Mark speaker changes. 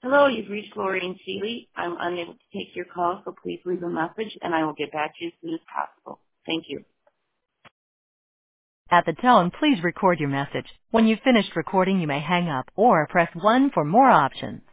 Speaker 1: Hello, you've reached Lorraine Seeley. I'm unable to take your call, so please leave a message and I will get back to you as soon as possible. Thank you.
Speaker 2: At the tone, please record your message. When you've finished recording, you may hang up or press 1 for more options.